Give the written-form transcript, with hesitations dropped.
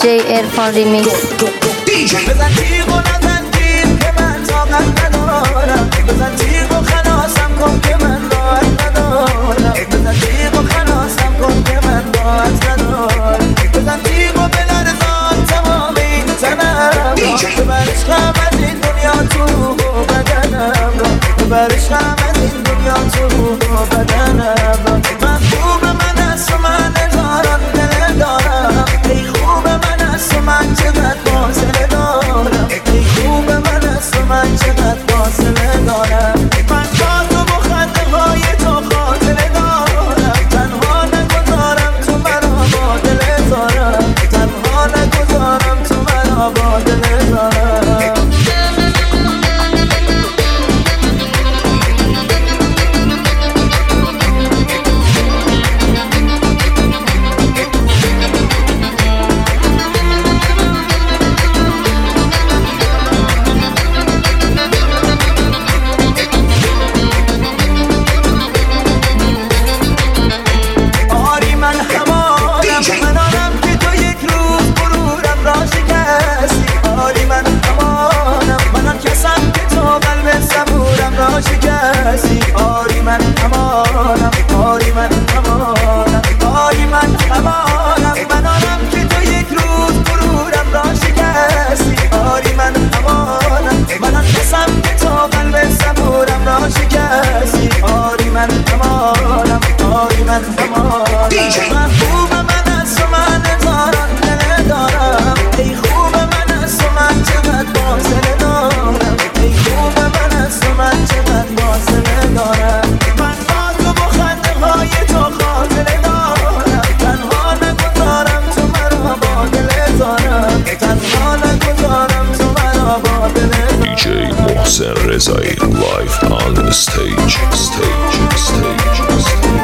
DJ عرفان ریمیکس. بزن تیغ و نزن گیر که من طاقت ندارم، بزن تیغ و خلاصم کن که من راحت ندارم، بزن تیغ و خلاصم کن که من راحت ندارم، بزن تیغ و بلرزان تمام این تنم را، ببر عشقم از این دنیا تو بدنم را، ببر عشقم از این دنیا تو بدنم را. من خوب من است و من هزاران دل دارم، ای خوب من است و من چقدر فاصله دارم، ای خوب من است و من چقدر فاصله دارم. من با تو و خنده های تو خاطره دارم، تنها نگذارم تو مرا با دل دارم، تنها نگذارم تو مرا با دل دارم. آری من همانم، آری من همانم، آری من همانم، من آنم که تو یک روز غرورم را شکستی. آری من همانم، من آن کسم که تو قلب صبورم را شکستی. آری من همانم، آری من همانم. من خوب من است و من هزاران دل دارم، ای خوب من است و من چقدر فاصله دارم، ای خوب من است و من چقدر فاصله دارم. من با تو و خنده های تو خاطره دارم، تنها نگذارم تو مرا با دل دارم، تنها نگذارم تو مرا با دل دارم. DJ محسن رضایی live on stage.